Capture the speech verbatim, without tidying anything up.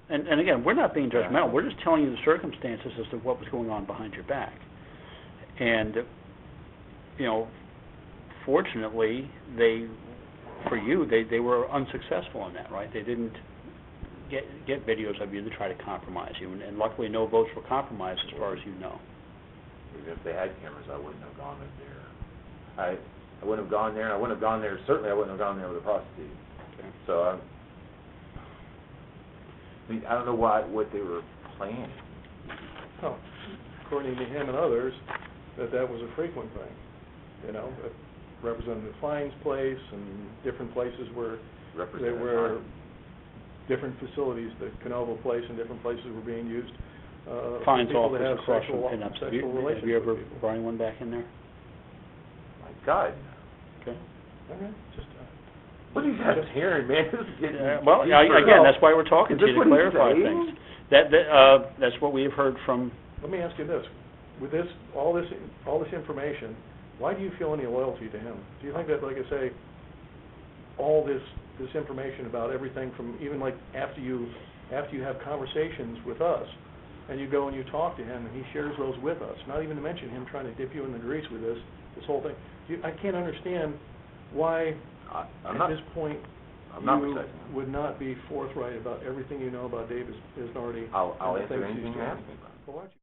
And, and again, we're not being judgmental, we're just telling you the circumstances as to what was going on behind your back. And, you know, fortunately, they, for you, they, they were unsuccessful in that, right? They didn't get, get videos of you to try to compromise you, and, and luckily no votes were compromised as far as you know. Even if they had cameras, I wouldn't have gone in there. I, I wouldn't have gone there, and I wouldn't have gone there, certainly I wouldn't have gone there with a prostitute. Okay. So, I, I mean, I don't know what, what they were planning. Well, according to him and others, that that was a frequent thing, you know, at Representative Fine's place and different places where there were different facilities, the Canova place and different places were being used. Uh, Fine's people office that have across sexual, from Pinups. Have sexual you, relations have you ever with people. brought anyone back in there? My God. Okay. Okay, just, uh, What are you guys hearing, man? This is getting Uh, well, deeper. I, again, that's why we're talking Is to this you, to what he's clarify saying? things. That, that, uh, that's what we have heard from, let me ask you this, with this, all this, all this information, why do you feel any loyalty to him? Do you think that, like I say, all this, this information about everything from even like after you, after you have conversations with us, and you go and you talk to him, and he shares those with us, not even to mention him trying to dip you in the grease with this, this whole thing. You, I can't understand why, I, I'm at not, this point, I'm not you protecting him. would not be forthright about everything you know about David Isnardi. I'll, I'll and the answer things he's anything you doing. ask me about. Well, why don't you